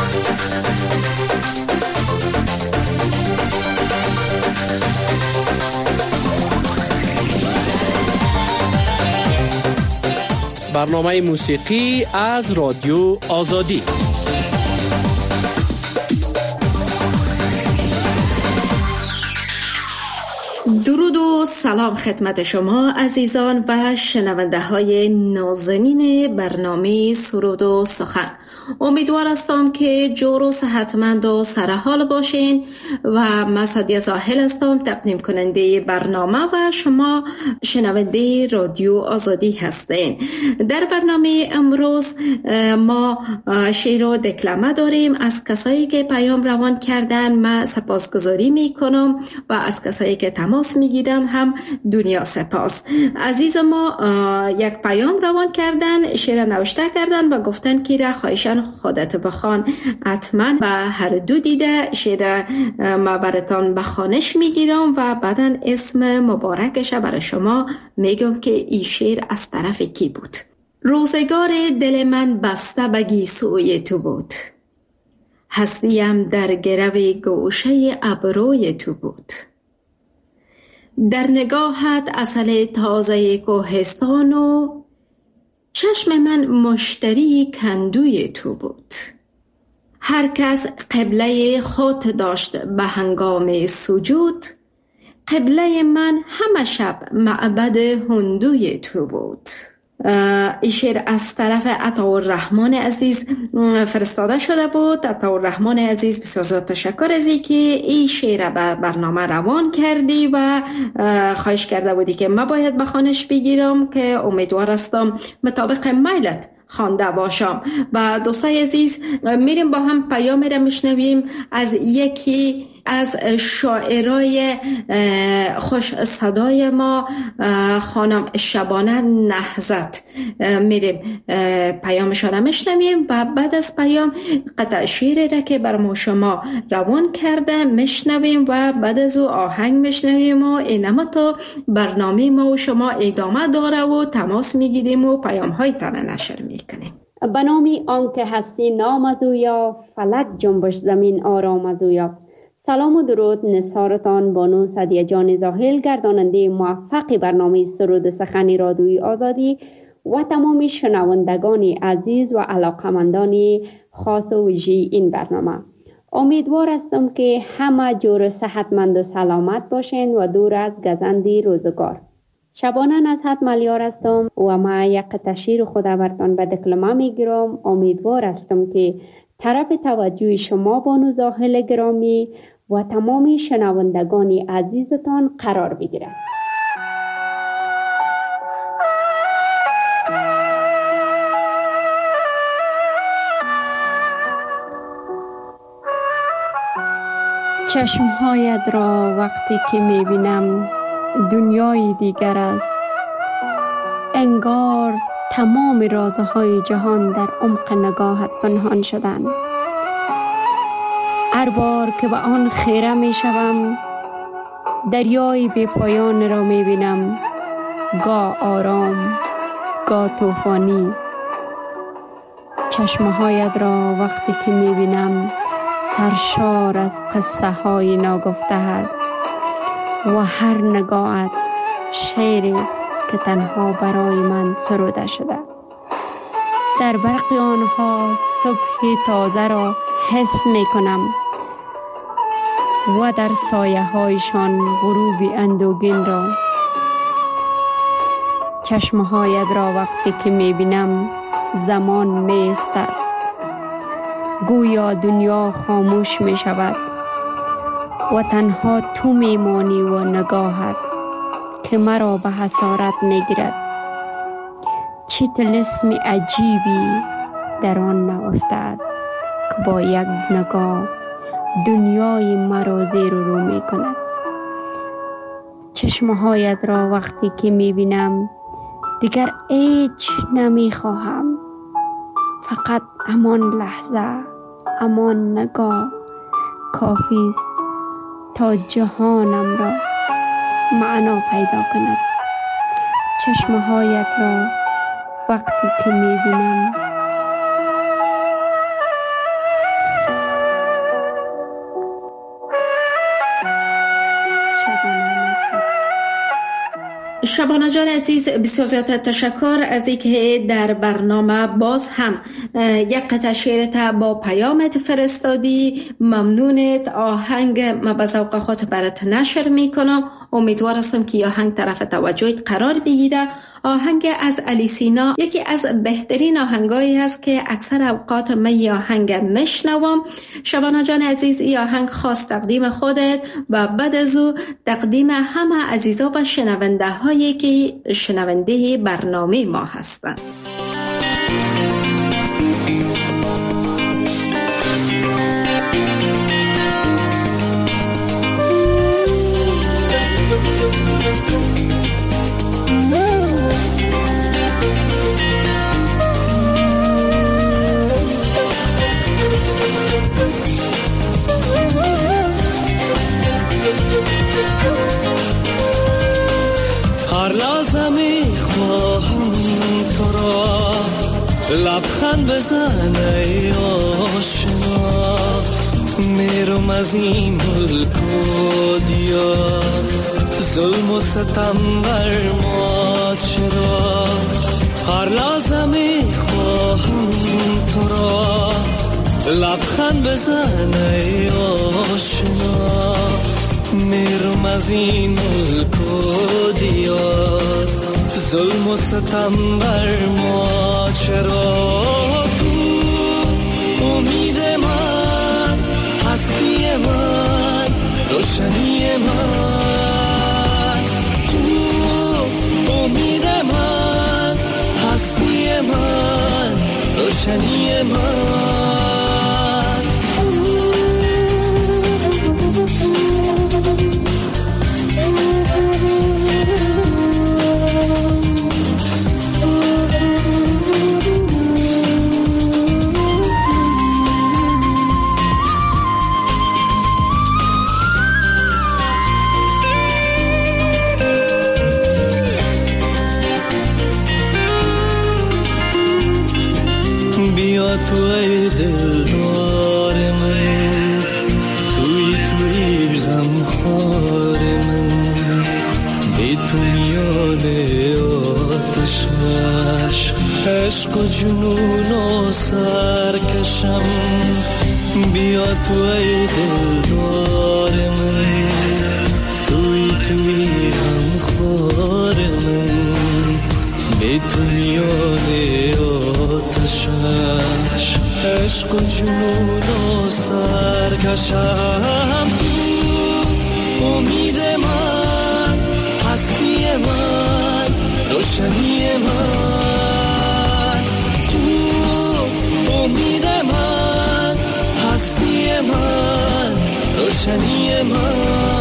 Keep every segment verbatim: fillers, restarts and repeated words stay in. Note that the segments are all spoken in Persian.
برنامه موسیقی از رادیو آزادی. درود و سلام خدمت شما عزیزان و شنونده های نازنین برنامه سرود و سخن. امیدوار هستم که جور و صحتمند و سرحال باشین و من سعدیه زاهل هستم، تقدیم کننده برنامه و شما شنونده رادیو آزادی هستین. در برنامه امروز ما شعر و دکلمه داریم از کسایی که پیام روان کردن. من سپاسگزاری میکنم و از کسایی که تماس میگیرن هم دنیا سپاس. عزیز ما یک پیام روان کردن، شعر نوشته کردن و گفتن که را خواهشان خودت بخوان. حتما و هر دو دیده شعر ما براتون بخوانش میگیرم و بعدا اسم مبارکش برای شما میگم که این شعر از طرف کی بود. روزگار دل من بسته به گیسوی تو بود، هستیم در گرو گوشه ابروی تو بود. در نگاهت عسل تازه کوهستان و چشم من مشتری کندوی تو بود. هر کس قبله خود داشت به هنگام سجود، قبله من همه شب معبد هندوی تو بود. این شعر از طرف عطاالرحمن عزیز فرستاده شده بود. عطاالرحمن عزیز بسیار زیاد تشکر از این که این شعر به برنامه روان کردی و خواهش کرده بودی که من باید بخوانش بگیرم که امیدوار هستم مطابق میلت خوانده باشم. و دوستای عزیز میریم با هم پیام را میشنویم از یکی از شاعرای خوش صدای ما، خانم شبانه نهضت. میریم پیامشان را میشنویم و بعد از پیام قطع شعری را که بر ما شما روان کرده میشنویم و بعد از او آهنگ میشنویم و اینما تا برنامه ما و شما ادامه داره و تماس میگیریم و پیام های تانه نشر میکنیم. به نامی آنکه هستی نام از اویا، فلک جنبش زمین آرام از اویا. سلام و درود نثارتان بانو سعدیه جان زاهل، گرداننده موفق برنامه سرود سخن رادیوی آزادی و تمام شنوندگان عزیز و علاقمندان خاص و ویژه این برنامه. امیدوار هستم که همه جور صحتمند و سلامت باشین و دور از گزند روزگار. شبانه نصحت ملیار هستم و ما یک تشیر خود برتان به دکلمه میگیرم. امیدوار هستم که طرف توجه شما بانو زاهل گرامی و تمام شنوندگان عزیزتان قرار بگیرد. چشمهایت را وقتی که میبینم دنیای دیگر است. انگار تمام رازهای جهان در عمق نگاهت پنهان شدند. هر بار که به آن خیره می شوم دریای بی پایان را می بینم، گاه آرام گاه طوفانی. چشمهایت را وقتی که می بینم سرشار از قصه های ناگفته است و هر نگاهت شعری که تنها برای من سروده شده. در برق آنها صبح تازه را حس می کنم و در سایه هایشان غروب اندوگین را. چشمهایت را وقتی که می بینم زمان می استد، گویا دنیا خاموش می شود و تنها تو می مانی و نگاهت که مرا به حسارت می گیرد. چه طلسم عجیبی در آن نهفته است که با یک نگاه دنیای مرا زیر و رو می کند. چشمهایت را وقتی که می بینم دیگر هیچ نمی خواهم، فقط همان لحظه، همان نگاه کافی است تا جهانم را معنا پیدا کند. چشمهایت را وقتی که می بینم شبانه جان عزیز، بسیار زیاد تشکر از اینکه در برنامه باز هم یک قطعه شعرت با پیامت فرستادی. ممنونت. آهنگ ما به ذوق خود برات نشر میکنم. امیدوار هستم که آهنگ طرف توجهت قرار بگیره. آهنگ از علی سینا یکی از بهترین آهنگایی است که اکثر اوقات من این آهنگ میشنوم. شبانه جان عزیز، این آهنگ خاص تقدیم خودت و بعد از او تقدیم همه عزیزا و شنونده هایی که شنونده برنامه ما هستند. لبخند بزن ای آشنا، میرم از این ملک و دیار، ظلم و ستم بر ما چرا؟ هر لحظه میخواهم تو را، لبخند بزن ای آشنا، میرم از این ملک و دیار، ظلم و ستم بر ما چرا؟ تو امید من، هستی من، روشنی من، تو امید من، هستی من، روشنی من. تو ای دلدار من، توی توی غمخوار من، بی تو میان آتشش عشق و جنون و سرکشم. بیا تو ای دلدار من، توی توی غمخوار من، بی تو میان آتشش عشق و جنون و سرکشم. تو امید من، هستی من، روشنی من، تو امید من، هستی من، روشنی من.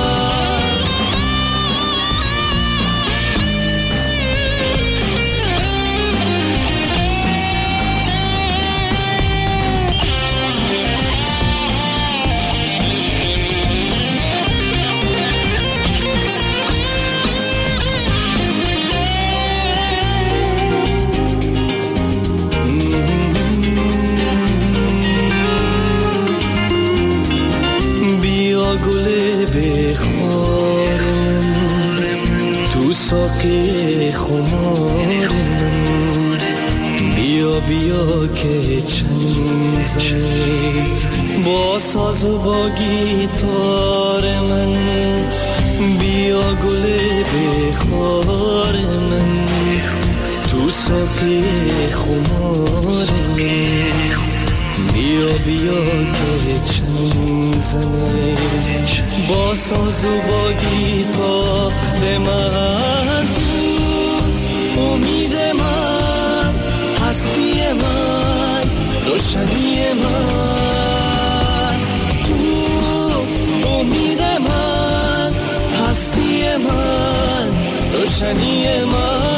ساقی خمار من، بیا بیا که چند زنید با ساز و با گیتار من، بیا گل بخار من، تو ساقی خمار من، بیا بیا که چند زنید با ساز و با گیتار من. تو امید من، هستی من، روشنی من، تو امید من، هستی من، روشنی من.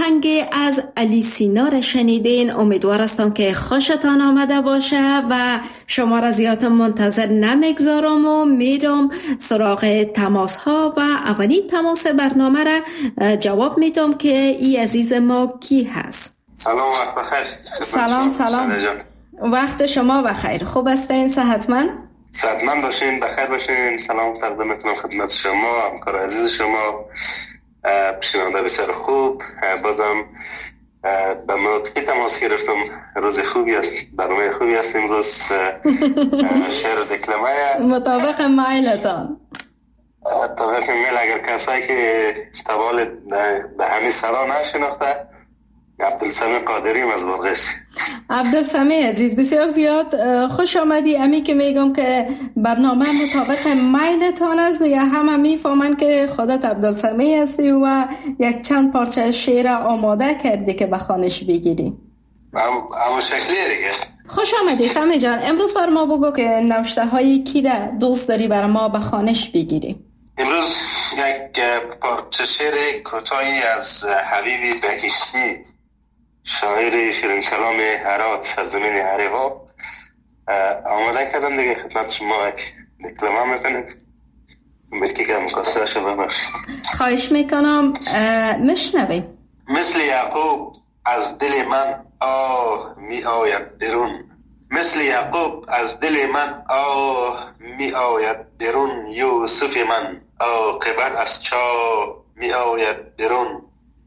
آهنگ از علی سینا را شنیدین. امیدوار هستم که خوشتان آمده باشه و شما را زیاد منتظر نمیگذارم و میرم سراغ تماس ها و اولین تماس برنامه را جواب میدم که ای عزیز ما کی هست. سلام، وقت بخیر. سلام سلام، وقت شما بخیر. خوب هستین؟ صحتمند؟ صحتمند باشین، بخیر باشین. سلام تقدیم میکنم خدمت شما، همکار عزیز شما، شنونده بسیار خوب. بازم به موقعی تماس گرفتم. روز خوبی است، برنامه خوبی است امروز. شعر دکلمه مطابق مایلتان، مطابق میل. اگر کسایی که تبال به همین سرا نشناخته، عبدالسمی قادریم از بلغیس. عبدالسمی عزیز، بسیار زیاد خوش آمدی. امی که میگم که برنامه مطابق میلتان است، یا همه میفهمن که خودت عبدالسمی هستی و یک چند پارچه شعر آماده کردی که به خوانش بگیری. اما شکلیه دیگه. خوش آمدی سمی جان. امروز بر ما بگو که نوشته های کی را دوست داری بر ما به خوانش بگیری؟ امروز یک پارچه شعر کوتاهی از حبیب بهشتی، شاعر شیرین کلام هرات، سرزمین هریوا، آماده کردم دیگه. خدمت شما یک دکلمه میکنیم، بلکه که مقصر شو ببخشید. خواهش میکنم، مشنوی. مثل یعقوب از دل من آه می آید برون، مثل یعقوب از دل من آه می آید برون، یوسف من عاقبت از چاه می آید برون.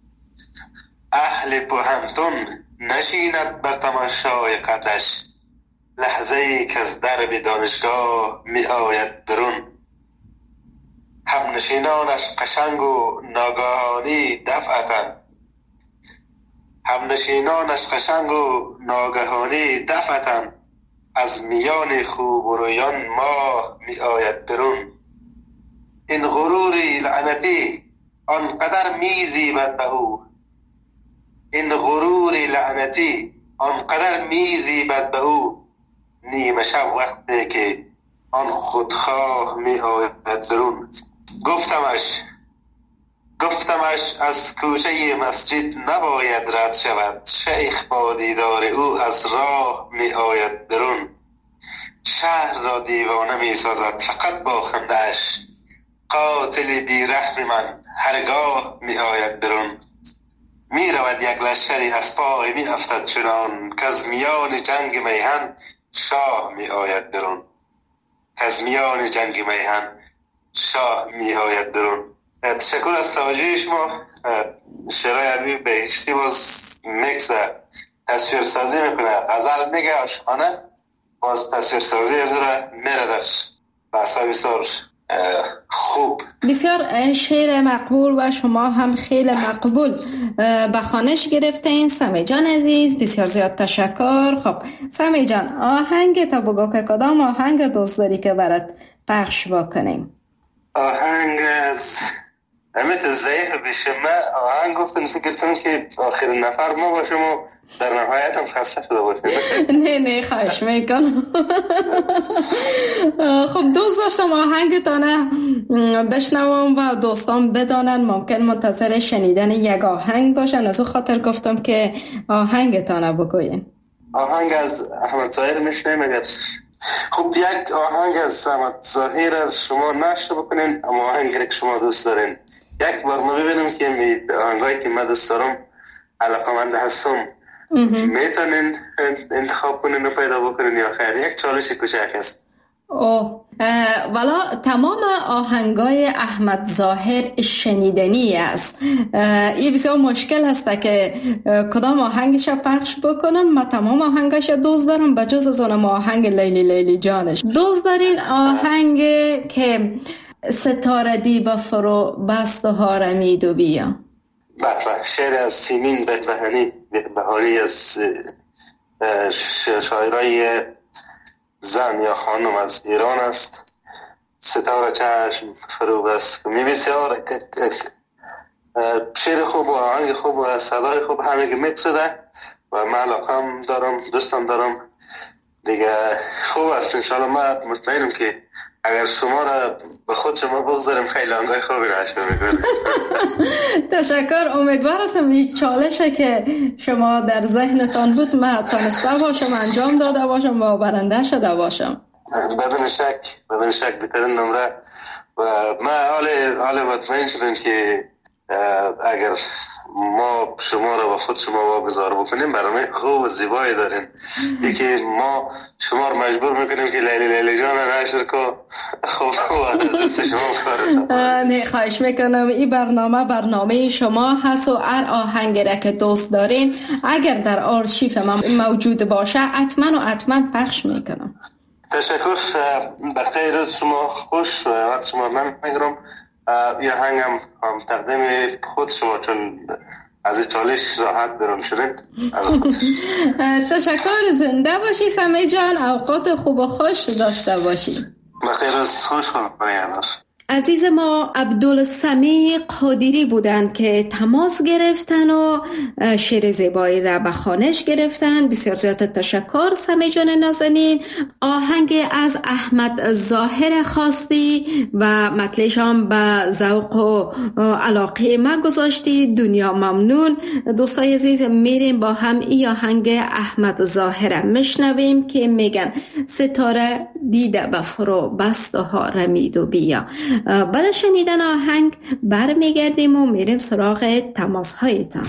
اهل بوهمتون نشیند بر تماشای قدش، لحظه ای که از درب دانشگاه می آید برون. هم نشینانش قشنگ و ناگهانی دفعتن، هم نشینانش قشنگ و ناگهانی دفعتن، از میان خوب و رویان ماه می آید برون. این غروری لعنتی آنقدر می زیبد به او، این غرور لعنتی آنقدر میزیبد به او، نیمه شب وقتی که آن خودخواه می آید درون. گفتمش گفتمش از کوچه مسجد نباید رد شود، شیخ با دیدار او از راه می آید برون. شهر را دیوانه می سازد فقط با خنده‌اش، قاتل بی رحم من هرگاه می آید برون. می رود یک لشکری از پای می افتد چنان، که از میان جنگ میهن شاه می آید برون، که از میان جنگ میهن شاه می آید برون. تشکر از توجه شما. شعرهای حبیب بهشتی باز میکس تصویر سازی میکنه، غزل میگه، عاشقانه، باز تصویر سازی از را میره درش. بحثا بسیار خوب، بسیار شعر مقبول و شما هم خیلی مقبول به خوانش گرفتین. سمی جان عزیز، بسیار زیاد تشکر. خب سمی جان، آهنگ تا بگو که کدام آهنگ دوست داری که برات پخش بکنیم؟ آهنگ از امیت ضعیف بشمه. آهنگ گفتن فکر کنم که آخرین نفر ما باشم و در نهایت هم خسته شده باشم. نه نه خواهش میکنم. خب دوست داشتم آهنگتانه بشنوم و دوستان بدانن، ممکن منتظر شنیدن یک آهنگ باشن، از او خاطر گفتم که آهنگتانه بگوین. آهنگ از احمد ظاهر میشنیم. اگر خب یک آهنگ از احمد ظاهر شما نشته بکنین، اما آهنگی که شما دوست دارین یک بار ما ببینم که می آهنگایی که من دوست دارم علاقه‌مند هستم میتونین انتخاب کنین و پیدا بکنین یا خیر؟ یک چالش کوچک است. اوه والا تمام آهنگای احمد ظاهر شنیدنی است. این بسیار مشکل است که کدام آهنگش پخش بکنم. من تمام آهنگش دوست دارم بجز از اونم آهنگ لیلی لیلی جانش. دوست دارین آهنگ که ستاره دیبا فرو بست و هارمید و بیا؟ بله، شعر از سیمین بهبهانی بهانی از شاعرای زن یا خانم از ایران است. ستاره چشم فرو بست می بسیار شعر خوب و آهنگ خوب و صدای خوب همه که میکس شده و من علاقم دارم، دوستم دارم دیگه. خوب است انشاءالله. من مطمئنم که اگر شما را به خود شما بگذاریم خیلی آنگاه خوبی نشون میکنیم. تشکر. امیدوار هستم این چالشه که شما در ذهنتان بود من تانسته باشم انجام داده باشم و برنده شده باشم. بدون شک بدون شک بهترین نمره و من حال حال مطمئن شدم که اگر ما شما را با خود شما واگذار بکنیم برنامه خوب و زیبایی داریم. یکی ما شما را مجبور میکنیم که لیلی لیلی جان نشر کو خوب و شما نه خواهش میکنم. این برنامه برنامه شما هست و هر آهنگی را که دوست دارین اگر در آرشیف ما موجود باشه حتما و حتما پخش میکنم. تشکر. بخیر روز شما خوش و وقت شما من میگرم. یه هنگم هم تقدیم خود شما چون از این چالش راحت برون شدید. تشکر. زنده باشی سمی جان. اوقات خوب و خوش داشته باشی. بخیر روز خوش کنم. عزیز ما عبدالسمیع قادری بودن که تماس گرفتن و شعر زیبایی را به خوانش گرفتن. بسیار زیاد تشکر سمیع جان نازنین. آهنگ از احمد ظاهر خواستی و مطلعش هم به ذوق و علاقه ما گذاشتی. دنیا ممنون. دوستای عزیز میریم با هم این آهنگ احمد ظاهر میشنویم که میگن ستاره دیده به فرو بست و ها رمید و بیا. بعد شنیدن آهنگ برمیگردیم و میریم سراغ تماس هایتان.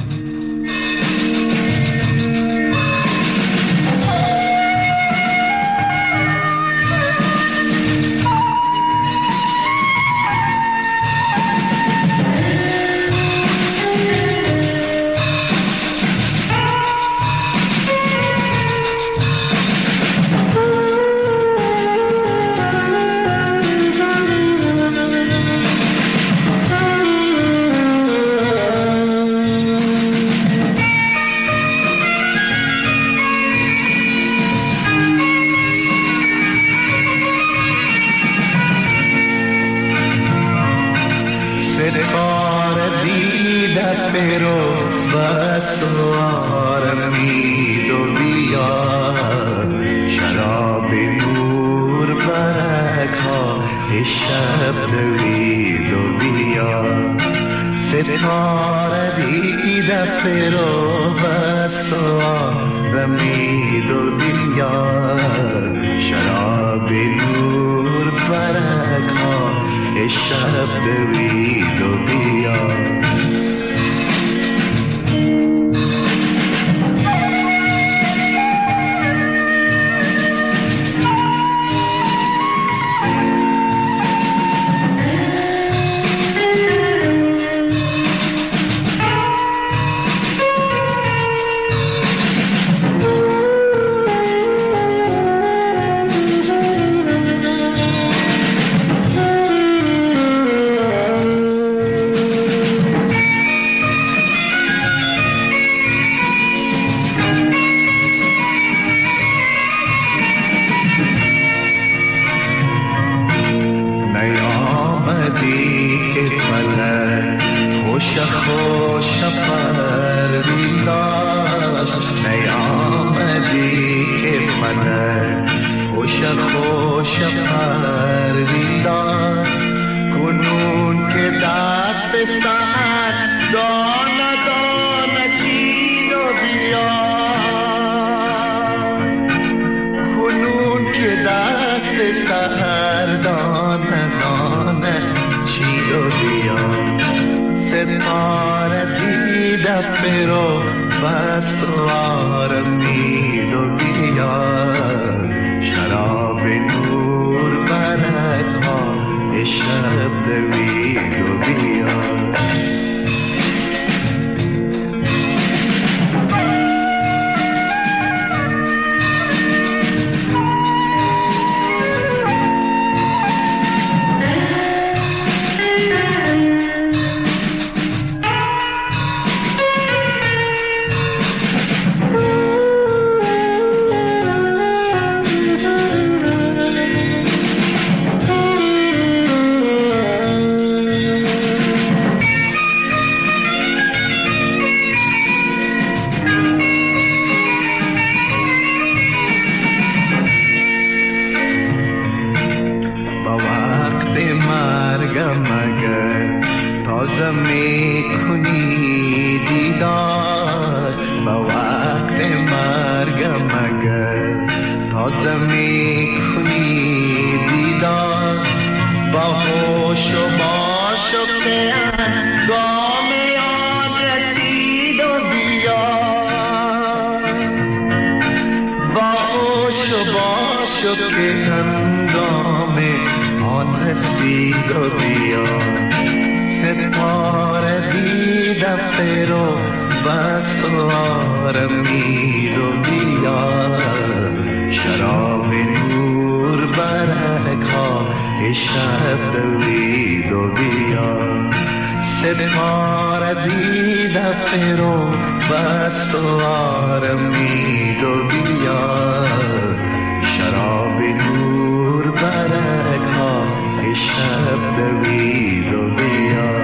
با وقت مرگم اگر تازه میکنی دیدار با خوش و با شکر گام یاد رسید و بیا با خوش و با شکر گام آن رسید و بیا ستاره دیدم فرو بس آرمید و بیا شراب نور برک ها شب دوید و بیا ستاره دیدم فرو بس آرمید و بیا شراب نور برک ها شب دوید و بیا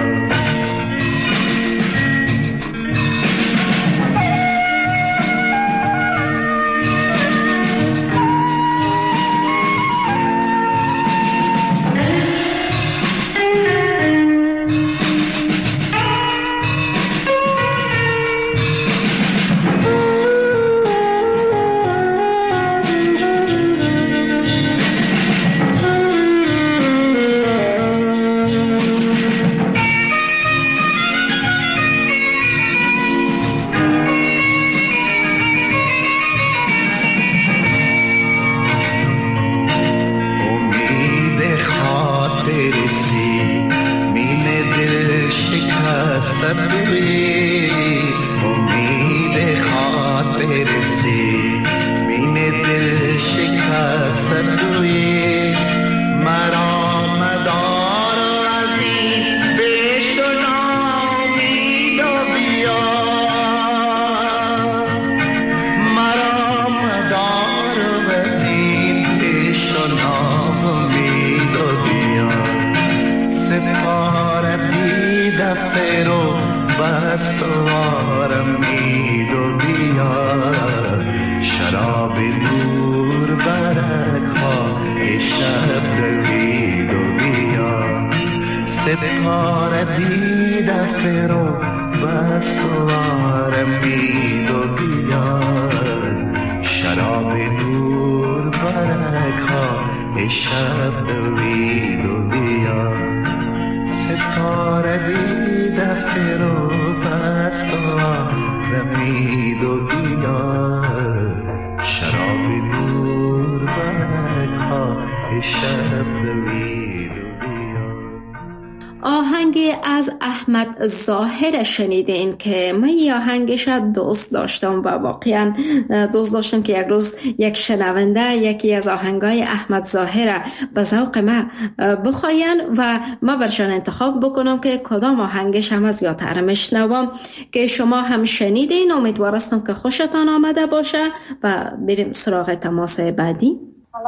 آهنگ از احمد ظاهر شنیدین که من این آهنگش دوست داشتم و واقعا دوست داشتم که یک روز یک شنونده یکی از آهنگای احمد ظاهر به ذوق من بخواین و ما برشان انتخاب بکنم که کدام آهنگش هم از یادتر میشنوم که شما هم شنیدین. امیدوارستم که خوشتان آمده باشه و بریم سراغ تماس بعدی.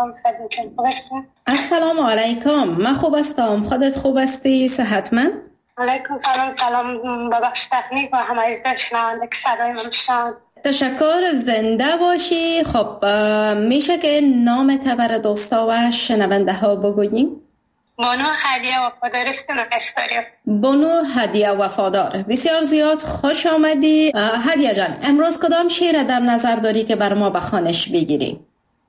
السلام علیکم. من خوب هستم، خودت خوب هستی؟ صحتمند؟ علیکم سلام. سلام ببخش تکنیک و همه شنونده که صدای من شنوند. تشکر، زنده باشی. خب میشه که نامت برای دوستا و شنونده ها بگوییم؟ بانو هدیه وفادار است. بانو هدیه وفادار، بسیار زیاد خوش آمدی. هدیه جان، امروز کدام شعر در نظر داری که بر ما به خوانش بگیری؟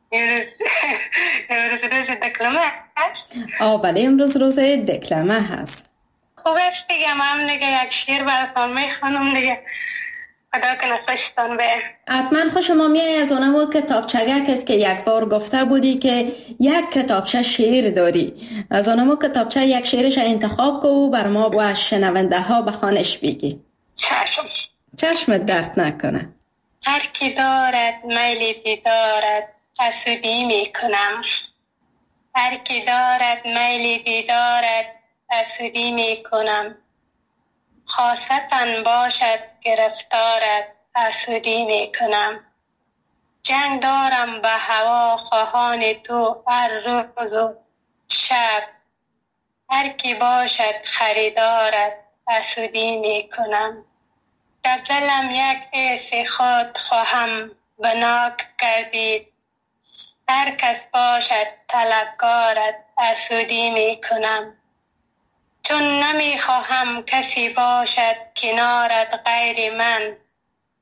امروز روز دکلمه هست؟ آه بله، امروز روز دکلمه هست. خوب است دیگه، من دیگه یک شعر براتون میخوانم دیگه، خدا کنه خوشتان به. حتما خوش ما میای از اونمو کتابچگکت که یک بار گفته بودی که یک کتابچه شعر داری، از اونمو کتابچه یک شعرش انتخاب کو بر ما و شنونده ها به خوانش بگی. چشم. چشمت درد نکنه. هر کی دارد میل دیدارد حسودی میکنم، هر کی دارد میل دیدارد حسودی میکنم، خاصتاً باشد گرفتارت حسودی میکنم. جنگ دارم به هوا خواهان تو هر روز و شب، هر کی باشد خریدارت حسودی میکنم. در دلم یک حس خود خواهم بناک کردید، هر کس باشد طلبکارت حسودی میکنم. چون نمیخواهم کسی باشد کنارت غیر من،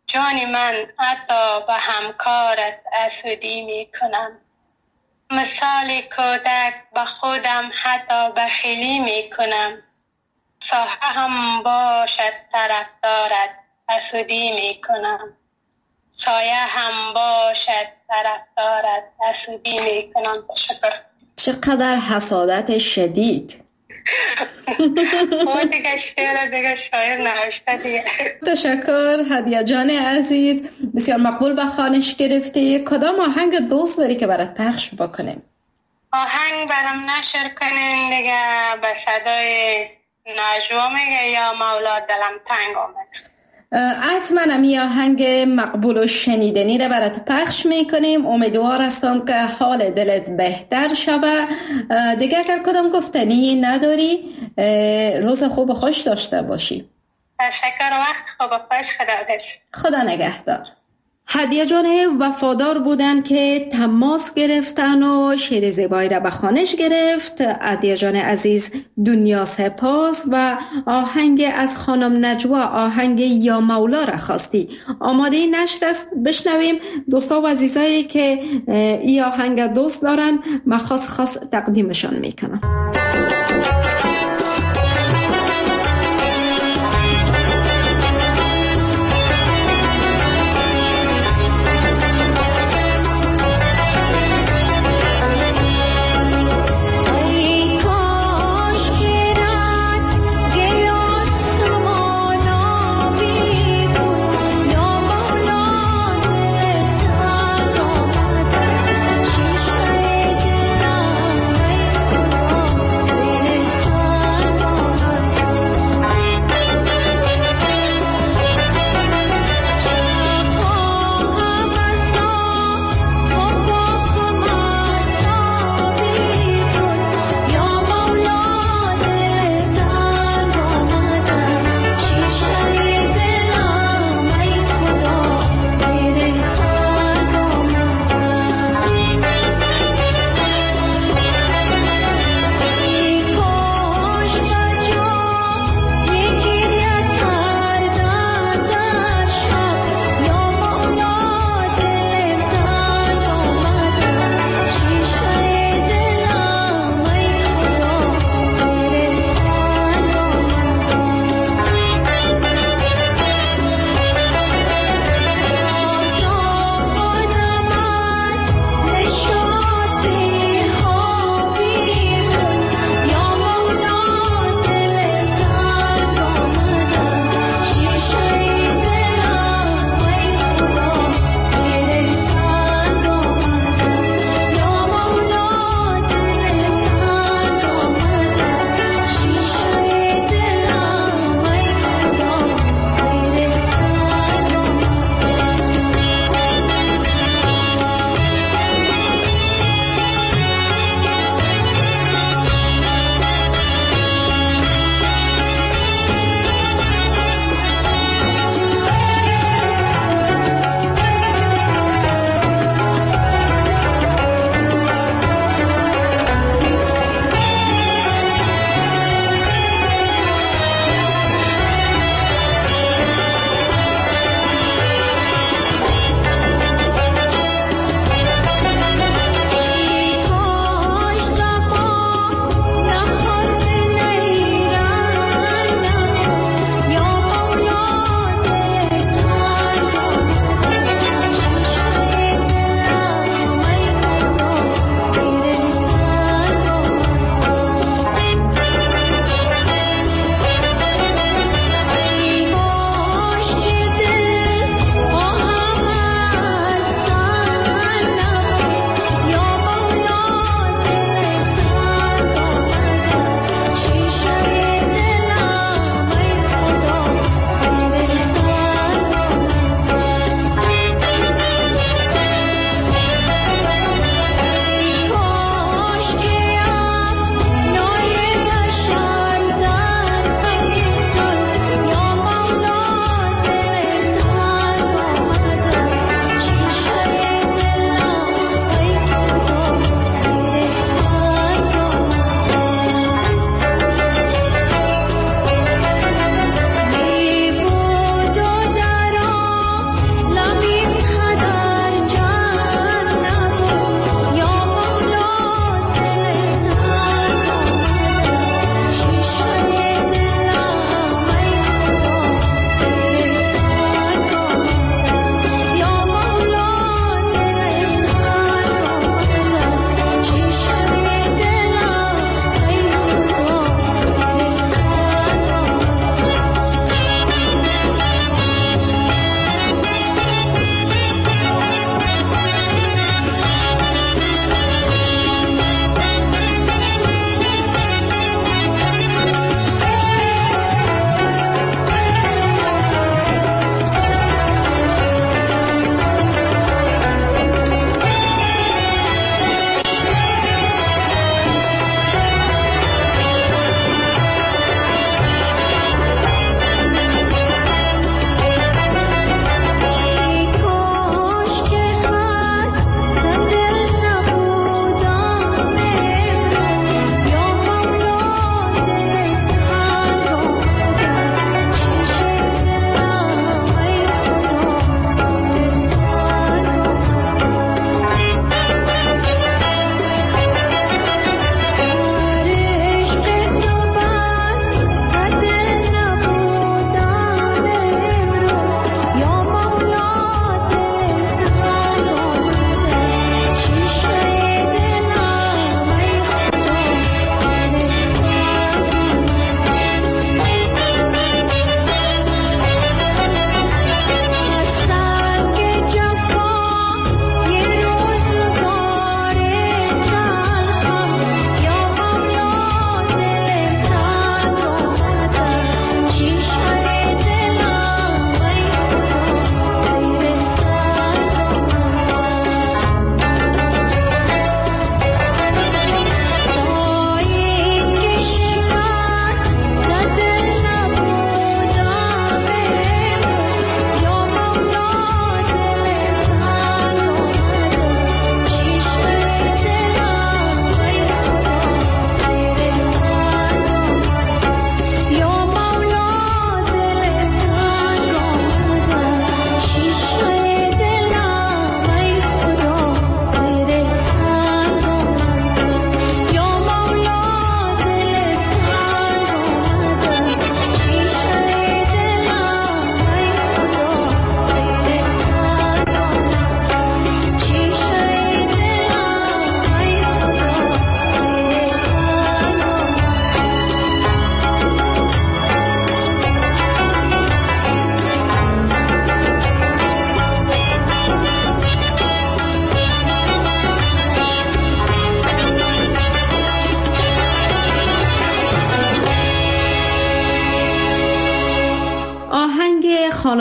جان من حتی به همکارت حسودی می کنم. مثال کودک به خودم حتی بخیلی می کنم. ساحه هم باشد طرفدارت حسودی می کنم. سایه هم باشد طرفدارت حسودی می کنم. تشکر. چقدر حسادت شدید. خود دیگه شعر دیگه شاعر نوشته دیگه. تشکر هدیه جان عزیز، بسیار مقبول به خوانش گرفتی. کدام آهنگ دوست داری که برات پخش بکنیم؟ آهنگ برام نشر کنین دیگه، به صدای نجوا میگه یا مولا دلم تنگ آمد. حتما می آهنگ مقبول و شنیدنی را برات پخش میکنیم. امیدوار هستم که حال دلت بهتر شوه. دیگه اگر کدام گفتنی نداری، روز خوب و خوش داشته باشی. تشکر. وقت خوب و خوش. خدا خدا نگهدار. هدیه جان وفادار بودن که تماس گرفتن و شعر زیبایی را به خوانش گرفت. هدیه جان عزیز دنیا سپاس و آهنگ از خانم نجوا، آهنگ یا مولا را خواستی. آماده نشر است، بشنویم. دوستا و عزیزایی که این آهنگ دوست دارن من خاص خاص تقدیمشان میکنم. Oh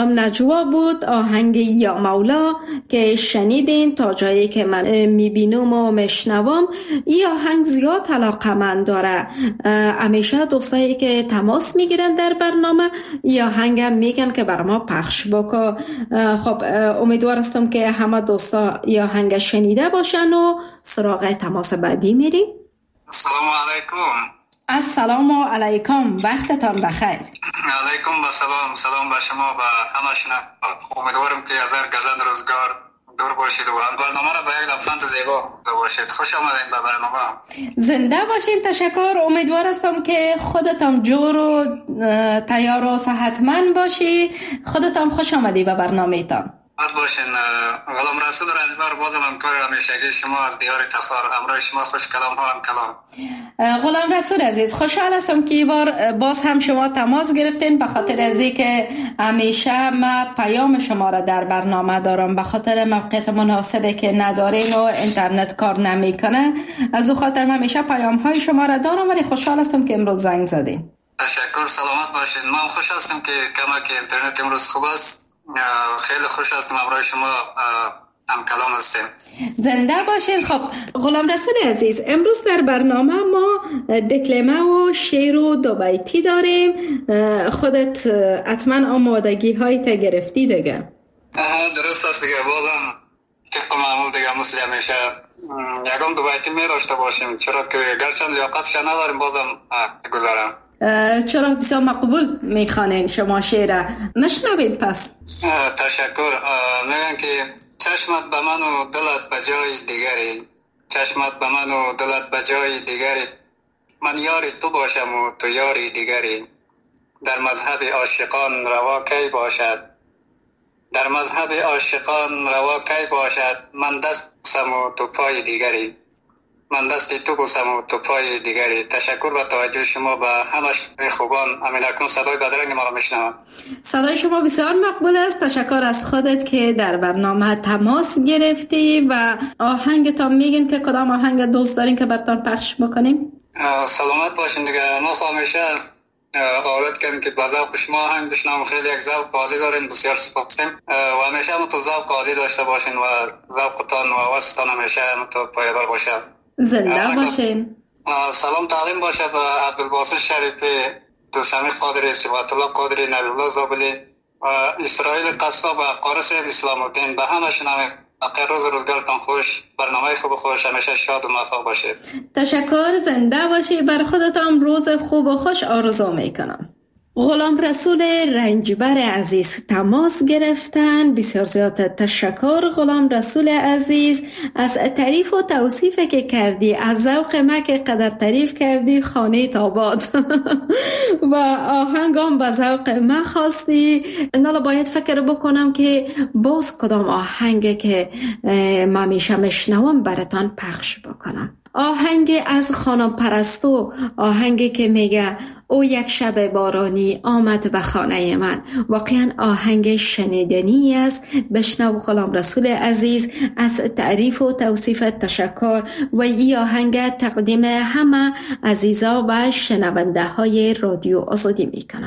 خانم نجوا بود. آهنگ یا مولا که شنیدین تا جایی که من میبینم و میشنوم این آهنگ زیاد علاقمند داره. همیشه دوستایی که تماس میگیرن در برنامه این آهنگ هم میگن که بر ما پخش بکن. خب امیدوار هستم که همه دوستا این آهنگ شنیده باشن و سراغ تماس بعدی میریم. السلام علیکم. السلام علیکم، وقتتان بخیر. علیکم و سلام. سلام به شما و همه شما. امیدوارم که از هر گزند روزگار دور باشید و برنامه را به یک لبخند زیبا باشید. خوش آمدید به برنامه. زنده باشین. تشکر. امیدوار هستم که خودتان جور و تیار و صحتمند باشی. خودتان خوش آمدی به برنامه تان. باید باشین. غلام رسول رنجبر بازم همکار همیشگی شما از دیار تخار. همراه شما خوش کلام ها هم کلام. غلام رسول عزیز، خوشحال هستم که این بار باز هم شما تماس گرفتین، به خاطر ازی که همیشه ما پیام شما را در برنامه دارم. به خاطر موقعیت مناسبی که ندارین و اینترنت کار نمیکنه، از او خاطر همیشه پیام های شما را دارم، ولی خوشحال هستم که امروز زنگ زدین. تشکر. سلامت باشین. من خوش هستم که کمک اینترنت امروز خوب است. خیلی خوش هستم همراه شما هم کلام هستیم. زنده باشین. خب غلام رسول عزیز، امروز در برنامه ما دکلمه و شعر و دو بیتی داریم. خودت حتما آمادگی های تا گرفتی دیگه؟ درست است دیگه. بازم طبق معمول دیگه مثل همیشه یکم دو بیتی می داشته باشیم، چرا که گرچند لیاقتش نداریم بازم گذارم. چرا بسیار مقبول میخوانین شما شعر. مشنویم پس. تشکر. میگن که چشمت به من و دلت به جای دیگری، چشمت به من و دلت به جای دیگری، من یاری تو باشم و تو یاری دیگری، در مذهب عاشقان روا کی باشد، در مذهب عاشقان روا کی باشد، من دست بوسم و تو پای دیگری، من دستی تو بوسم و تو پای دیگری. تشکر به توجه شما به همه خوبان. امین اکنون صدای بدرنگ ما را میشنوم. صدای شما بسیار مقبول است. تشکر از خودت که در برنامه تماس گرفتی و آهنگ تا میگین که کدام آهنگ دوست دارین که براتون پخش بکنیم. سلامت باشین دیگه. ما همیشه عادت کردیم که به ذوق شما آهنگ بشنوم. خیلی یک ذوق عالی دارین. بسیار سپاسیم و همیشه هم تو ذوق عالی داشته باشین و ذوقتان و واسطتان همیشه هم تو پایدار باشه. زنده باشین. سلام تعلیم باشه به عبدالباسط شریفی، دوسمی قادری، صفات الله قادری، نبی الله زابلی و اسرائیل قصاب و قارس اسلام الدین. به همه شنویم. بقیه روز روزگارتان خوش، برنامه خوب خوش، همیشه شاد و موفق باشید. تشکر. زنده باشید. بر خودتان روز خوب و خوش آرزو میکنم. غلام رسول رنجبر عزیز تماس گرفتن. بسیار زیاد تشکر غلام رسول عزیز از تعریف و توصیف که کردی، از ذوق ما که قدر تعریف کردی خانه تاباد و آهنگام به ذوق ما خواستی. نالا باید فکر بکنم که باز کدام آهنگ که ما میشه مشنوم براتان پخش بکنم. آهنگ از خانم پرستو، آهنگی که میگه او یک شب بارانی آمد به خانه من. واقعا آهنگ شنیدنی است. بشنو غلام رسول عزیز. از تعریف و توصیف تشکر و این آهنگ تقدیم همه عزیزا و شنونده های رادیو آزادی میکنم.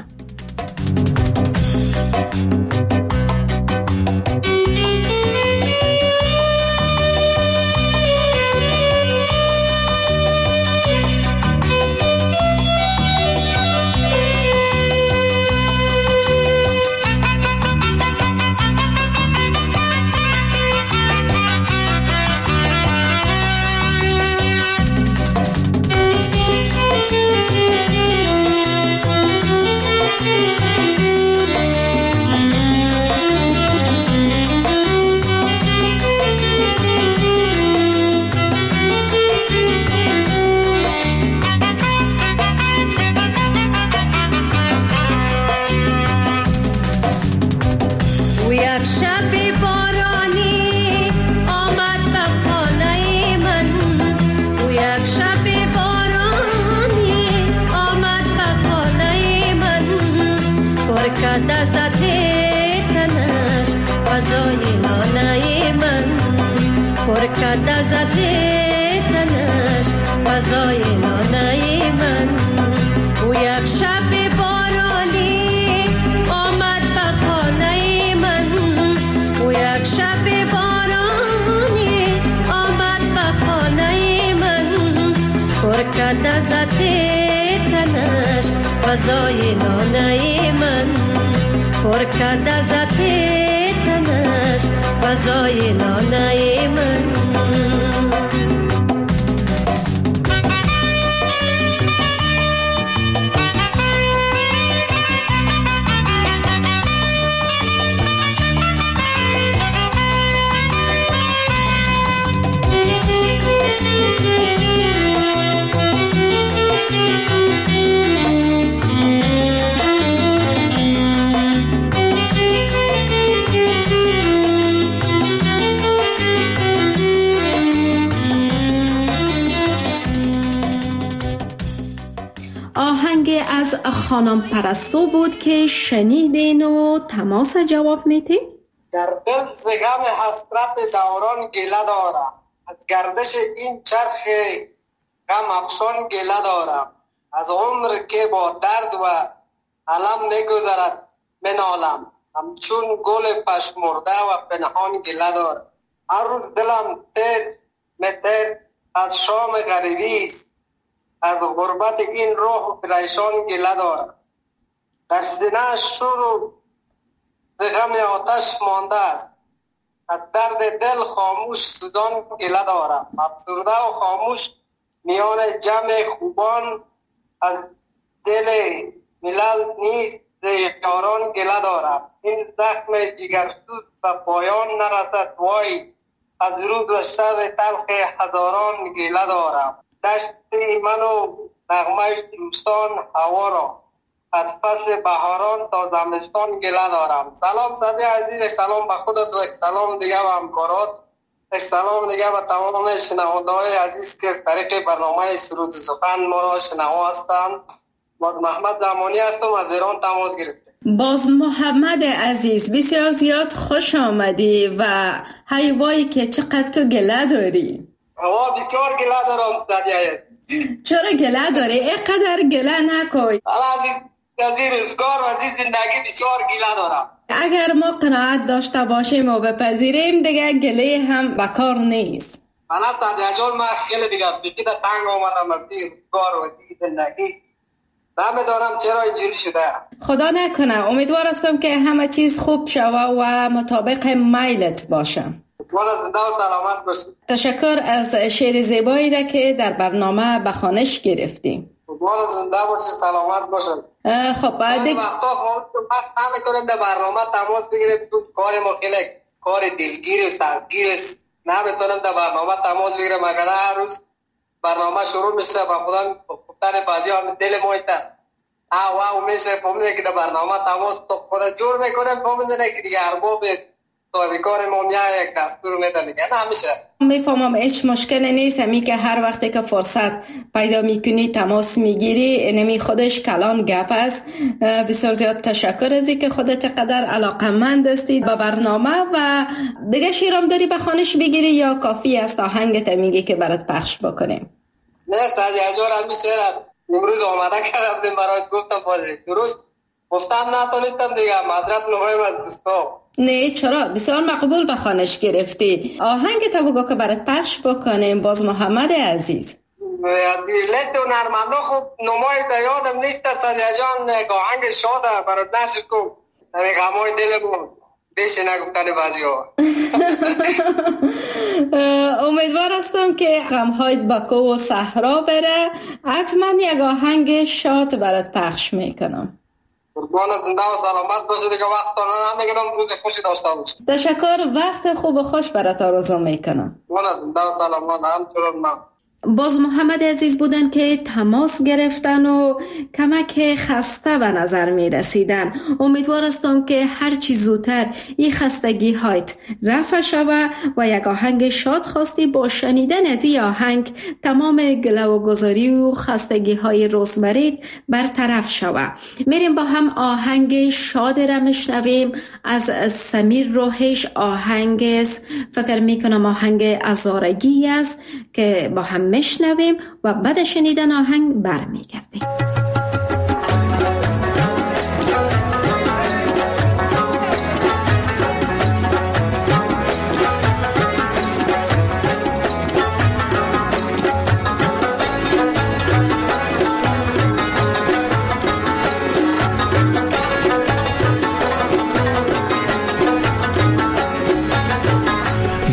او یک شب بارانی آمد به خانه فضای لانه من پر کرد از عطر تنش فضای لانه من. از خانم پرستو بود که شنیدین و تماس جواب میتین؟ در دل ز غم حسرت دوران گله دارم، از گردش این چرخ غم افشان گله دارم، از عمر که با درد و علم میگذرد منالم، همچون گل پشمرده و پنهان گله دارم. هر روز دلم تیر متر از شام غریبی است، از غربت این روح پریشان گله دارم. در سینه شور ز غم آتش مانده است، از درد دل خاموش سوزان گله دارم. افسرده و خاموش میان جمع خوبان، از دل ملل نیست ز یاران گله دارم. این زخم جگرسوز به پایان نرسد وای، از روز و شب تلخ هزاران گله دارم. دشت من و نغمه دوستان هوا را، از فصل بهاران تا زمستان گله دارم. سلام صدی عزیز، سلام به خودت و سلام دیگه به همکارات، سلام دیگه به تمام شنونده‌های عزیز که از طریق برنامه سرود و سخن ما را شنوا هستند. محمد زمانی هستم، از ایران تماس گرفتم. باز محمد عزیز بسیار زیاد خوش آمدی و حیوایی که چقدر تو گله داری. هوا بسیار گله دارم صدیه. چرا گله داری؟ اینقدر گله نکن. از این روزگار و از این زندگی بسیار گله دارم. اگر ما قناعت داشته باشیم و بپذیریم دیگه گله هم بکار نیست. من صدیه جان، من خیلی دیگه بیقی در تنگ آمدم از این روزگار و از این زندگی. نمیدانم چرا اینجوری شده. خدا نکنه، امیدوار هستم که همه چیز خوب شوه و مطابق میلت باشه. والا زنده و سلامت باشید. تشکر از شعر زیبایی را که در برنامه به خوانش گرفتیم. والا زنده باشید، سلامت باشید. خب بعد وقتا ما وقت نمی‌کنیم در برنامه تماس بگیریم، تو کار ما خیلی کار دلگیر و سختگیر است، نمیتونیم در برنامه تماس بگیریم. اگر هر روز برنامه شروع میشه با خودم گفتن بازی هم دل ما ایت آ واو میشه، فهمیدن که در برنامه تماس تو خود جور میکنیم، فهمیدن که دیگه ارباب تو کار ما میاد یک دستور میدن دیگه نمیشه. میفهمم هیچ مشکلی نیست، همین که هر وقتی که فرصت پیدا میکنی تماس میگیری، نمی خودش کلان گپ است. بسیار زیاد تشکر از اینکه خودت قدر علاقمند هستی به برنامه. و دیگه شیرام داری به خوانش بگیری یا کافی است آهنگت میگی که برات پخش بکنیم؟ نه ساجی اجور هم میشه، امروز آماده کردم برات گفتم بازی درست گفتم نتونستم دیگه، معذرت میخوایم از دوستا. نه چرا، بسیار مقبول به خوانش گرفتی. آهنگ تا بگو که برات پخش بکنیم. باز محمد عزیز لیست و نرمنده خوب نمای تا یادم نیست ساجی جان، آهنگ شاده برات نشد کن نمی غمای دلمون بیشه نگفتن بازی ها. امیدوار هستم که غم‌هایت با کو و صحرا بره. حتما یک آهنگ شاد برات پخش میکنم. قربان زنده و سلامت باشید دیگه، وقت تا نمیگیرم، روز خوشی داشته باشید. تشکر، وقت خوب و خوش برات آرزو میکنم. قربان زنده و سلامت. همچنان من باز محمد عزیز بودن که تماس گرفتن و کمک خسته به نظر می رسیدن. امیدوار هستم که هر چی زودتر این خستگی هایت رفع شوه و یک آهنگ شاد خواستی با شنیدن از این آهنگ تمام گله و گذاری و خستگی های روزمره برطرف شوه. میریم با هم آهنگ شاد را میشنویم از سمیر روحش. آهنگ است، فکر میکنم آهنگ ازارگی است که با هم میشنویم و بعد شنیدن آهنگ برمیگردیم.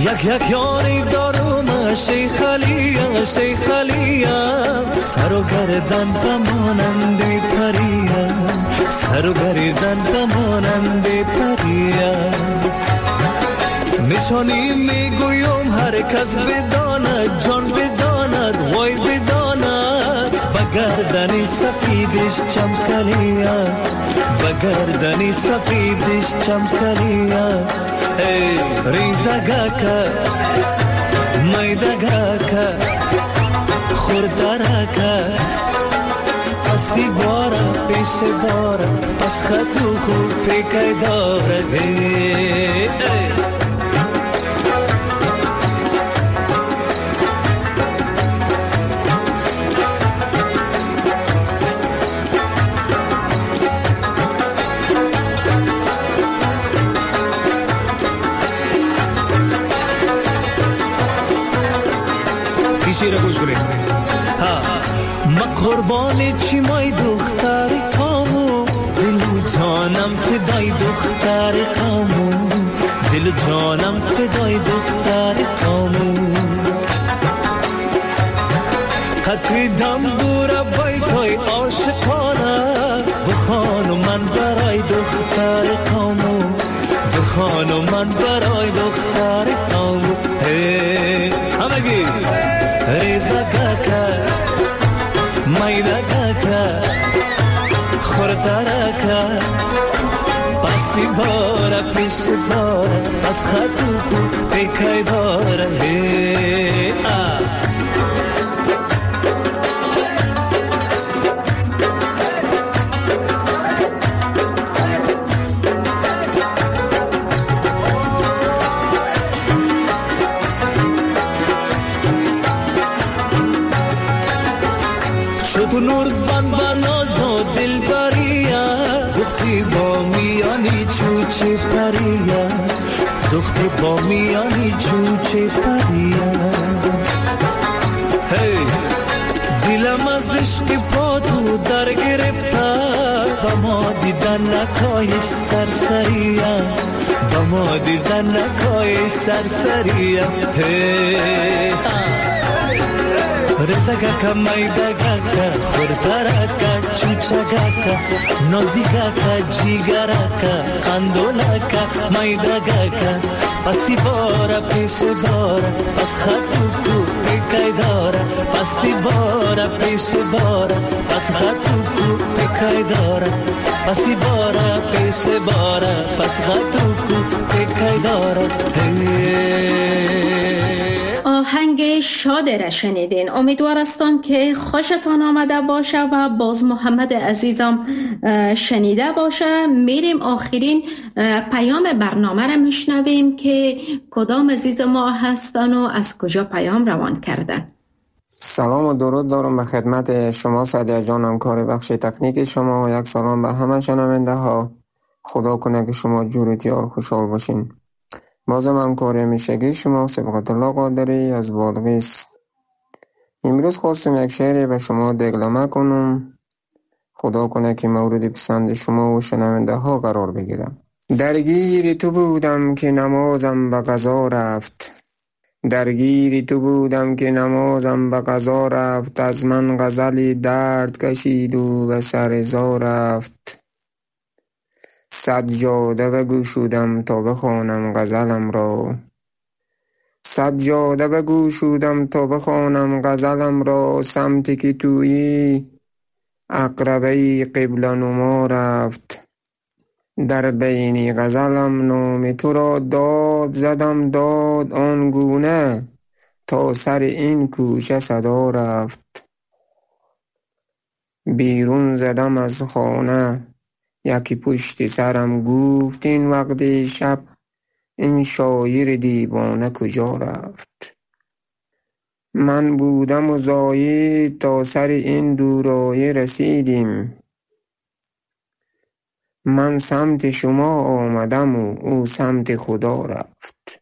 یک یک یاری دارم شیخ علیم شیخ علیم سر و گردن بمانند پریم سر و گردن بمانند پریم نشانی میگویم هر کس بداند جان بداند وای بداند بگردنی سفیدش چمکنیم بگردنی سفیدش چمکنیم ای ریزگاکا میدگاکا خوردراکا پسی بارا پیش بارا پس خطو خوب پیکای داره ای شیر گوش کنید. ها ما قربان چی مای دختر کامو دل و جانم فدای دختر کامو دل و جانم فدای دختر کامو قطر دم بورا بیتای عاشقانه بخانو من برای دختر کامو بخانو من برای دختر کامو هی همگی ریزا کاکا میدا کاکا خوردارکا پسی بارا پیش بارا از خطو کو پیکای دارا هی آه تو نور بان باناز و دل بریا دختی با میانی چوچه پریا دختی با میانی چوچه پریا هی دلم از عشق پا تو در گرفته با ما دیدن نکایش سرسریا با ما دیدن نکایش سرسریا هی رزگاکا میدگاکا خورداراکا چوچگاکا نازیگاکا جیگراکا قندولاکا میدگاکا پسی بارا پیش بارا پس خطو کو پیکای دارا پسی بارا پیش بارا پس خطو کو پیکای دارا پسی بارا پیش بارا پس خطو کو پیکای دارا آهنگ شاده را شنیدین. امیدوار هستم که خوشتان آمده باشه و باز محمد عزیزم شنیده باشه. میریم آخرین پیام برنامه را میشنویم که کدام عزیز ما هستن و از کجا پیام روان کردن. سلام و درود دارم به خدمت شما سعدیه جانم، کار بخش تکنیک شما، و یک سلام به همه شنونده ها. خدا کنه که شما جور و تیار خوشحال باشین. بازم همکار همیشگی شما سبقت الله قادری از بادغیس. امروز خواستم یک شعری به شما دگلمه کنم. خدا کنه که مورد پسند شما و شنونده ها قرار بگیرم. درگیر تو بودم که نمازم به قضا رفت، درگیر تو بودم که نمازم به قضا رفت، از من غزلی درد کشید و به سر زا رفت. سجاده بگشودم تا بخوانم غزلم را، سجاده بگشودم تا بخوانم غزلم را، سمتی که تویی عقربه قبله نما رفت. در بین غزلم نام تو را داد زدم داد آنگونه تا سر این کوچه صدا رفت. بیرون زدم از خانه یکی پشت سرم گفت این وقت شب این شاعر دیوانه کجا رفت. من بودم و زاید تا سر این دورایه رسیدیم، من سمت شما آمدم و او سمت خدا رفت.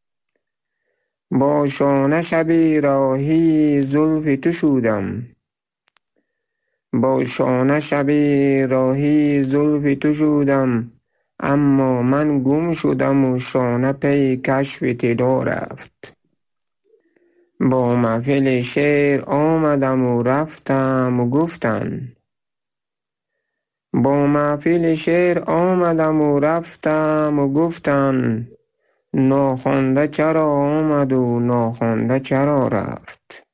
با شانه شبی راهی زلف تو شدم، با شانه شبی راهی زلف تو شدم، اما من گم شدم و شانه پی کشف طلا رفت. با محفل شعر آمدم و رفتم و گفتن با محفل شعر آمدم و رفتم و گفتن ناخوانده چرا آمد و ناخوانده چرا رفت.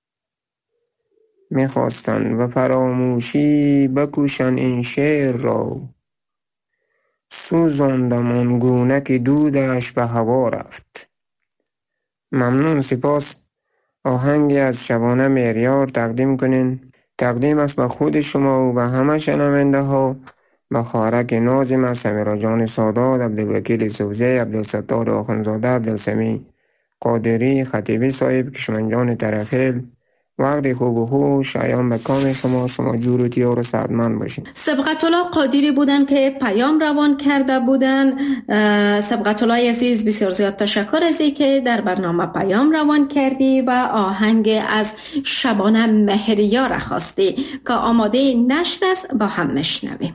میخواستن و فراموشی بکوشن این شعر را، سوزاندم آنگونه که دودش به هوا رفت. ممنون، سپاس. آهنگی از شبانه مهریار تقدیم کنین. تقدیم است به خود شما و به همه شنونده ها، به خواهرک نازم، سمیرا جان سادات، عبدالوکیل سوزی، عبدالستار آخوندزاده، عبدالسمیع قادری، خطیبی صاحب، کشمنجان طرفیل. وقتی خوب و خوش شایان به کام شما شما جور و تیار و سعدمند باشین. سبقت الله قادری بودن که پیام روان کرده بودن. سبقت الله عزیز بسیار زیاد تشکر از این که در برنامه پیام روان کردی و آهنگ از شبانه مهریار خواستی که آماده نشر است، با هم میشنویم.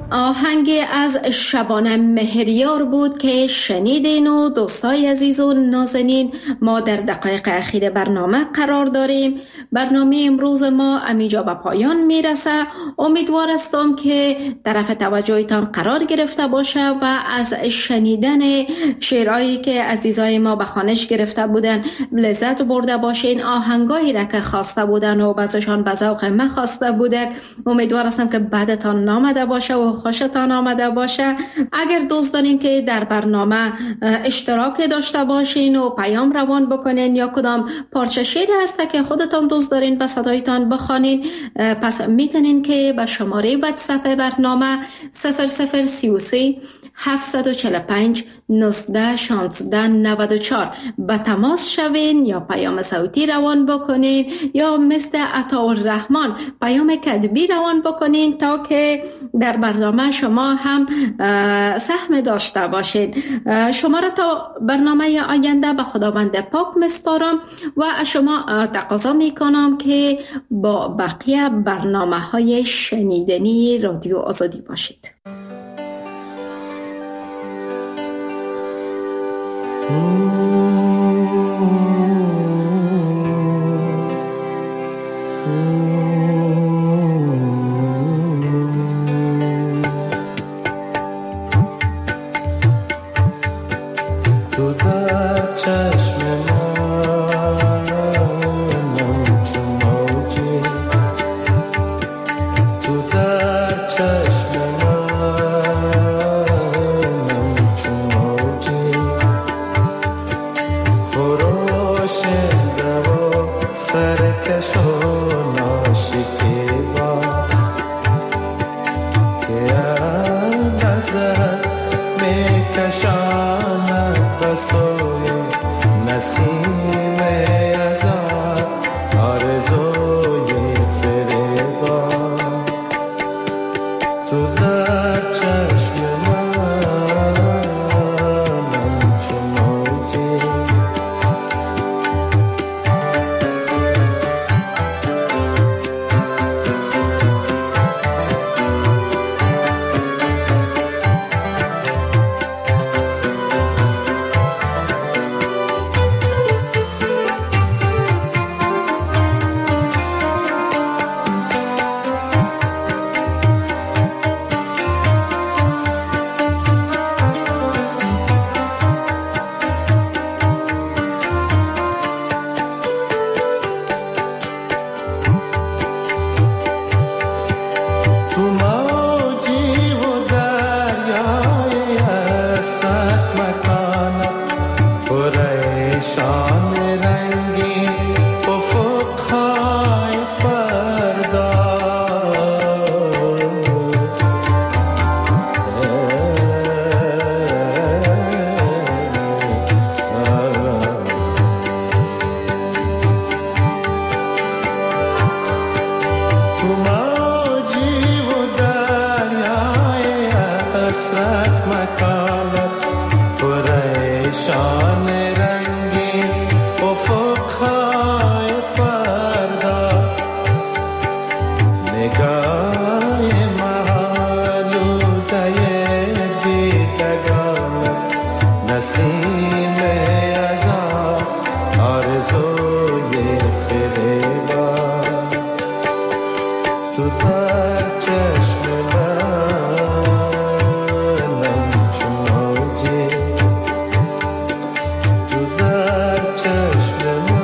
آهنگ از شبانه مهریار بود که شنیدین و دوستای عزیز و نازنین، ما در دقایق اخیر برنامه قرار داریم. برنامه امروز ما امیجا به پایان میرسه. امیدوار هستم که طرف توجهتان قرار گرفته باشه و از شنیدن شعرهایی که عزیزای ما به خوانش گرفته بودن لذت برده باشین. آهنگایی را که خواسته بودن و بعضشان به ذوق من خواسته بوده، امیدوار هستم که بعدتان نامده باشه و خوشتان آمده باشه. اگر دوست دارین که در برنامه اشتراک داشته باشین و پیام روان بکنین یا کدام پارچه شعر هست که خودتان دوست دارین به صدایتان بخوانین، پس میتونین که به شماره واتساپ برنامه صفر صفر سی و سه هفتصد و چهل و پنج نوزده شانزده نود و چهار به تماس شوین یا پیام صوتی روان بکنین یا مثل عطاالرحمن پیام کتبی روان بکنین تا که در برنامه شما هم سهم داشته باشین. شما را تا برنامه آینده به خداوند پاک مسپارم و شما تقاضا میکنم که با بقیه برنامه های شنیدنی رادیو آزادی باشید. تو در چشم منم چو موجی، تو در چشم منم چو موجی، فروشنده و سرکش و ناشکیبا که نظر میکشاند بسوی نسیم ازار آرزوی فریبا. تو در چشم منم چو موجی، تو موجی و دریای اسد مکانم پریشان رنگی افقهای فردا. تو موجی و دریای اسد مکانم پریشان رنگی افقهای فردا. نگاه محالوده دیدگانم نسیم ازار آرزوی فریبا. تو در چشم منم چو موجی، تو در چشم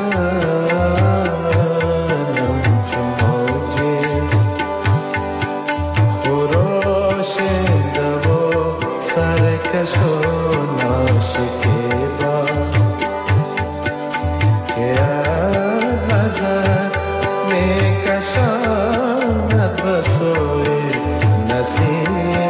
منم چو موجی، خروشنده و سرکش و ناشکیبا که نظر میکشاند بسوی نسیم